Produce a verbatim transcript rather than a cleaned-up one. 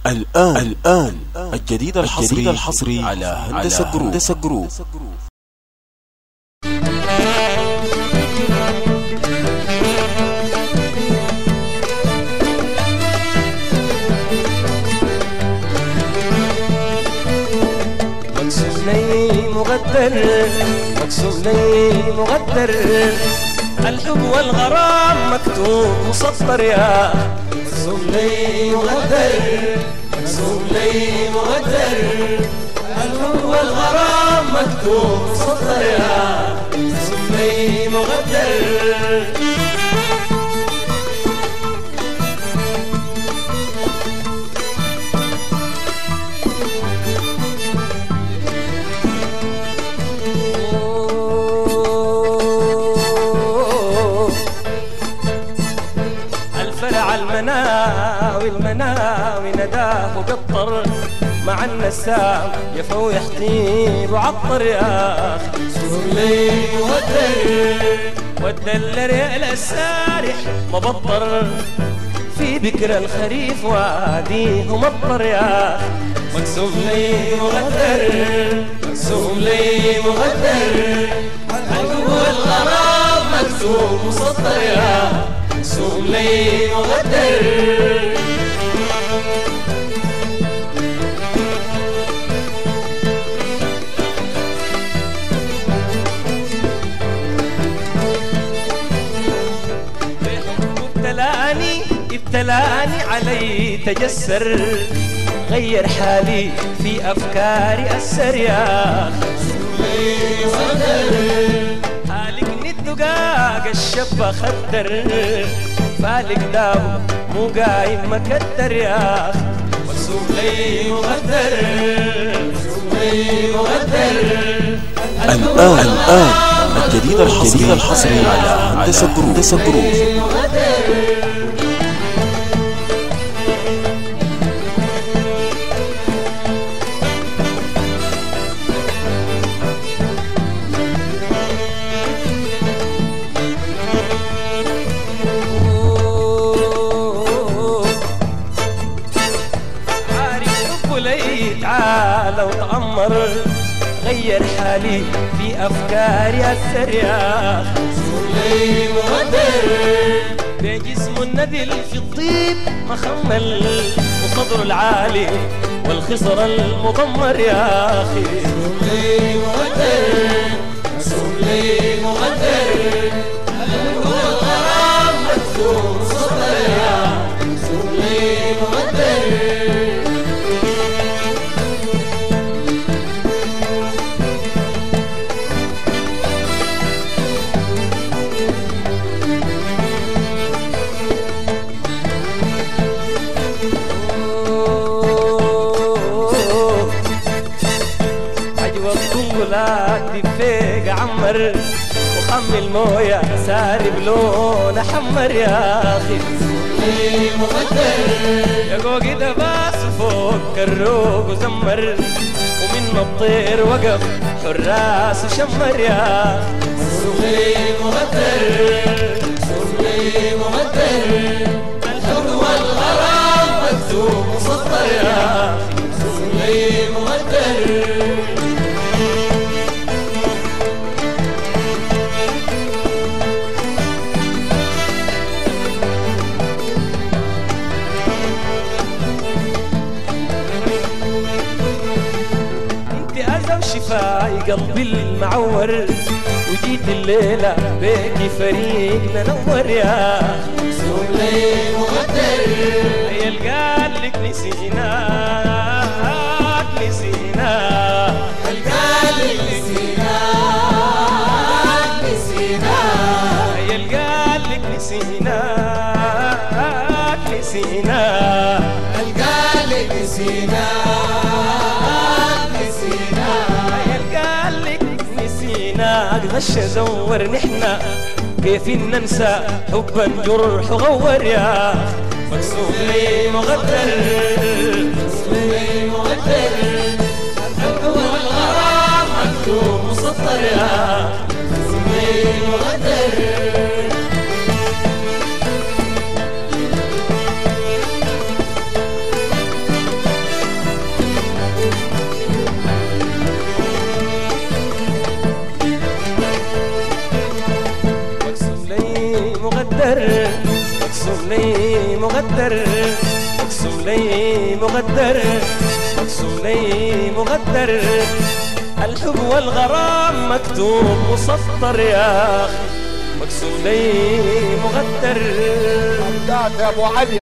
الآن الآن الجديد الحصري, الحصري على هندسة جروب. مكسوب لي مغدر مكسوب لي مغدر، الحب والغرام مكتوب مسطر يا مكسوب لي مغدر مكسوب لي مغدر، الحب والغرام مكتوب مسطر يا مكسوب لي مغدر. الفرع المناوي المناوي نداه قطر مع النسام يفو يحتيب وعطر يا اخي مكسوب لي مغدر، والدلر يا السارح مبطر في بكر الخريف واديه مطر يا اخي مكسوب لي مغدر مكسوب لي مغدر، الحب والغرام مكتوب مسطر يا مكسوب لي مغدر. ابتلاني ابتلاني علي تجسر، غير حالي في أفكاري أسر يا مكسوب لي مغدر، هالكني الدقاق الشبة خدر، فالك داو مو قايم مكدر يا اخي مكسوب لي مغدر مكسوب لي مغدر. الآن الآن الجديد الحصري, الحصري على هندسة جروب. تعال وتأمر، غير حالي في أفكاري أسر يا مكسوب لي مغدر، بجسم الندل في الطيب مخمل، وصدر العالي والخصر المضمر يا أخي مكسوب لي مغدر مكسوب لي مغدر، الحب والغرام مكتوب مسطر يا مكسوب لي مغدر. ولاد دفيق عمر وخمي المويه ساري بلون حمر يا اخي مكسوب لي مغدر، يا قوقي دباس فوق كروق وزمر، ومن الطير وقف حراس وشمر يا مكسوب لي مغدر مكسوب لي مغدر، الحب والغرام مكتوب مسطر يا مكسوب لي مغدر. شفاي قلبي المعور، وجيت الليلة بيكي فريقنا نور يا مكسوب لي مغدر، يا القالك نسيناك نسيناك القالك نسيناك نسيناك، يا القالك نسيناك نسيناك القالك نسيناك غش زور نحنا كيف ننسى حبا جرح وغور يا مكسوب لي مغدر مكسوب لي مغدر، الحب والغرام مكتوب مسطر يا مكسوب لي مغدر. لي مغدر مقسوم لي مغدر مقسوم لي مغدر الحب والغرام مكتوب وسطر يا أخي مقسوم لي مغدر. يا ابو علي.